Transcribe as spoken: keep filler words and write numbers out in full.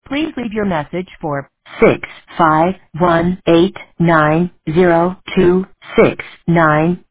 Please leave your message for six five one eight nine zero two six nine.